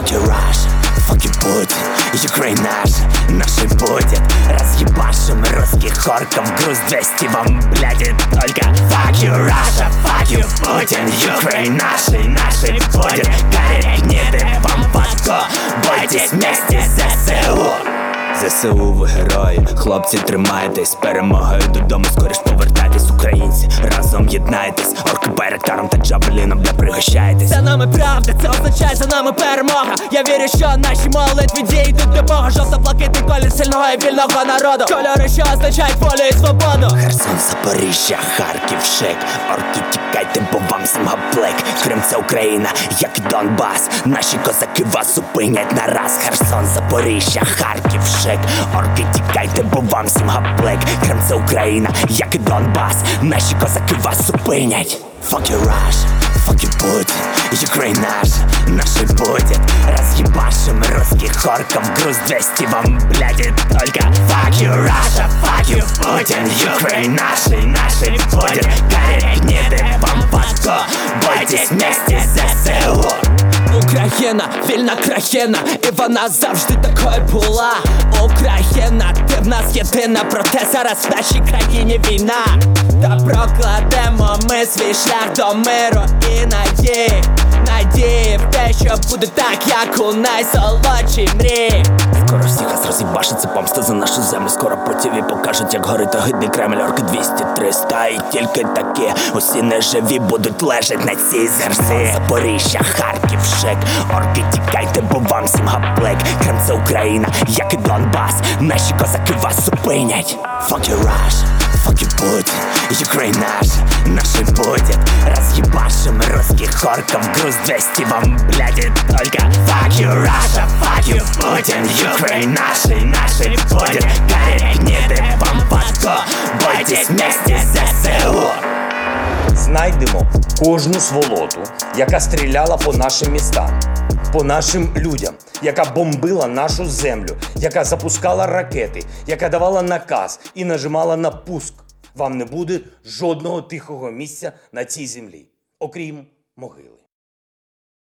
Fuck you Russia, fuck you Putin, Ukraine наши будет. Разъебашим русских орков, груз 200 вам, блядь, и только. Fuck you Russia, fuck you Putin, Ukraine наши будет. Горит гниды вам падко, бойтесь вместе ЗСУ. ЗСУ ви герої, хлопці тримайтесь, перемогою додому скоріш повертайтесь, українці, разом єднайтесь, орки байрактаром та джавеліном, бля, пригощайтесь. За нами правда, це означає за нами перемога. Я вірю, що наші молитви дійдуть до Бога. Жовто-блакитний колір сильного і вільного народу, кольори, що означають волю і свободу. Херсон, Запоріжжя, Харків, Шик, орки тікайте, бо вам всім гаплик. Крим це Україна, як і Донбас, наші козаки вас зупинять на раз. Херсон, Запоріжжя, Харків, Шик, орки тікайте, бо вам всім гаплик. Крим це Україна, як і Донбас, наші козаки вас зупинять. Fuck you Russia, fuck you Putin, Ukraine наши будет. Разъебашим русских орков, груз 200 вам, блядь, и только. Fuck you Russia, fuck you Putin, Ukraine наши будет. Горит гниды вам падко, бойтесь вместе ЗСУ. Україна, вільна країна, і вона завжди такою була. Україна, ти в нас єдина, проте зараз в нашій країні війна. Та прокладемо ми свій шлях до миру і надії в те, що буде так, як у найсолодшій мрії. Скоро всіх нас роз'їбашиться помста за нашу землю. Скоро по ТВ покажуть, як горить огидний Кремль. Орки 200-300 і тільки такі усі неживі будуть лежать на цій землі. Запоріжжя, Харків, Шик, орки тікайте, бо вам всім гаплик. Крим це Україна, як і Донбас, наші козаки вас зупинять. Fuck you Russia, fuck you Putin, Ukraine наши будет. Разъебашим русских орков, груз 200 вам, блядь, и только. Fuck you Russia, fuck you Putin, Ukraine наши будет. Горит гниды вам падко, бойтесь вместе ЗСУ. Знайдемо кожну сволоту, яка стріляла по нашим містам, по нашим людям, яка бомбила нашу землю, яка запускала ракети, яка давала наказ і нажимала на пуск. Вам не буде жодного тихого місця на цій землі, окрім могили.